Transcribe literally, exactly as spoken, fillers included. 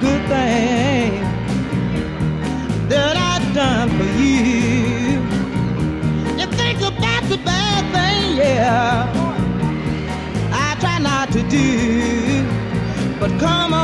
good thing that I've done for you. You think about the bad thing, yeah, I try not to do, but come on.